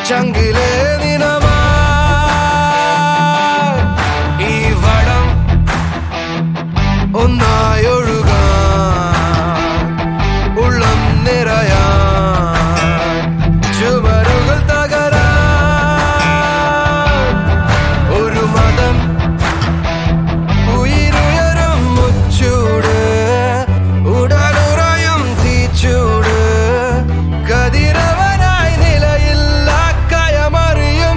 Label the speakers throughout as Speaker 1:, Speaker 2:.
Speaker 1: ചങ്കിലെ നിനമാ ഈ വടം ഒന്നായൊഴുകാൻ ഉള്ളം നിറയാൻ ചുമരുകൾ തകരാൻ ഒരു മതം ഉയരുയരും മുച്ചൂട് ഉടലുറയും തീച്ചൂട് കതിരവനായി നിലയില്ല കയമറിയും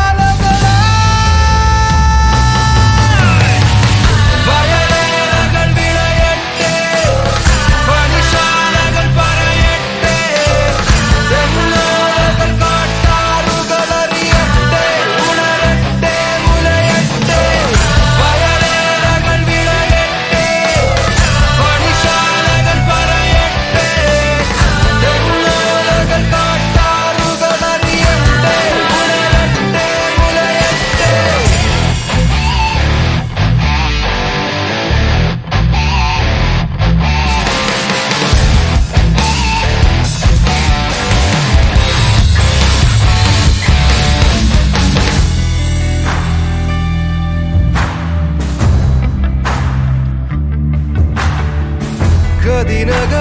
Speaker 1: വയലേലകൾ വിളയട്ടെ പണിശാലകൾ പറയട്ടെ തെങ്ങോലകൾ കാട്ടാറുകൾ അറിയട്ടെ ഉണരട്ടെ മുലയട്ടെ വയലേലകൾ വിളയട്ടെ പണിശാലകൾ പറയട്ടെ തെങ്ങോലകൾ കാട്ടാറുകൾ അറിയട്ടെ ഉണരട്ടെ മുലയട്ടെ കതിനക